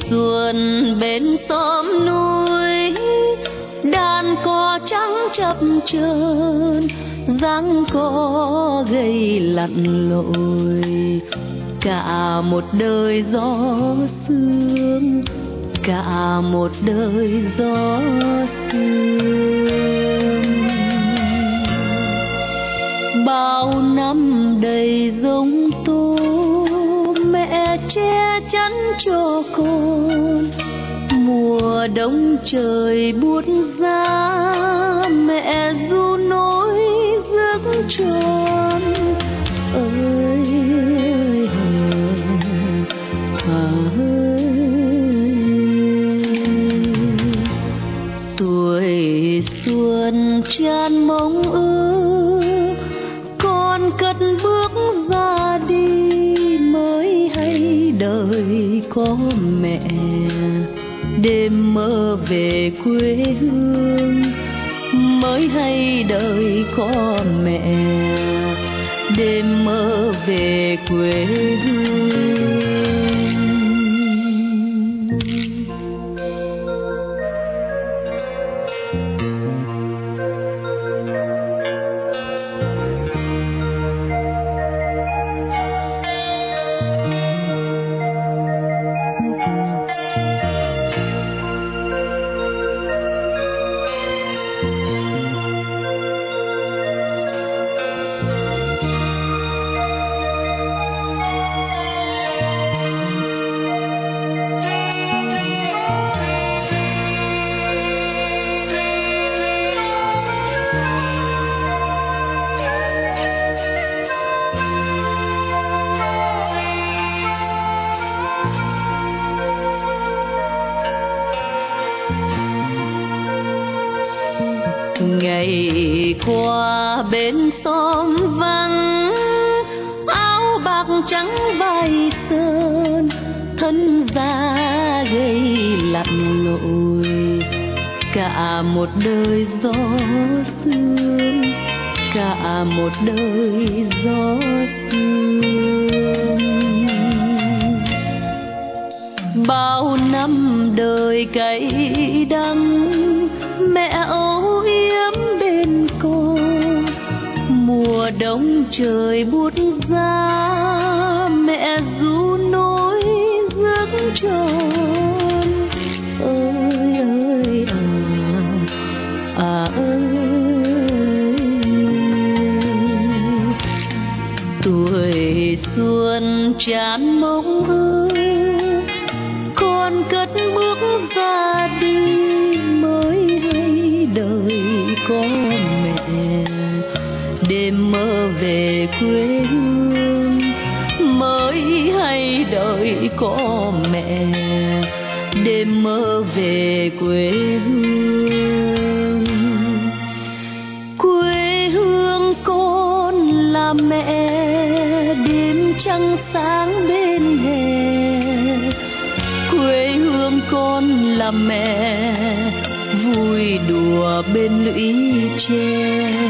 xuân bên xóm núi, đàn cò trắng chập chờn, dáng có gầy lặn lội. Cả một đời gió sương, cả một đời gió sương. Bao năm đầy giông tố, mẹ che chắn cho con. Mùa đông trời buốt giá, mẹ ru nối giấc tròn. Ơi tuổi xuân chan mong ước, con cất bước ra đi mới hay đời có mẹ. Đêm mơ về quê hương mới hay đời có mẹ. Đêm mơ về quê hương. Ngày qua bên xóm vắng, áo bạc trắng vai sơn, thân da gầy lặn lội. Cả một đời gió sương, cả một đời gió sương. Bao năm đời cay đắng, mẹ âu yếm bên con. Mùa đông trời buốt giá, mẹ ru nối giấc tròn. Ơi ơi ơi, tuổi xuân chán mong ước, con cất bước ra đi mới hay đời có mẹ. Đêm mơ về quê hương mới hay đời có mẹ. Đêm mơ về quê hương. Quê hương con là mẹ, đêm trăng sáng bên hè. Quê hương con là mẹ, vui đùa bên lũy tre.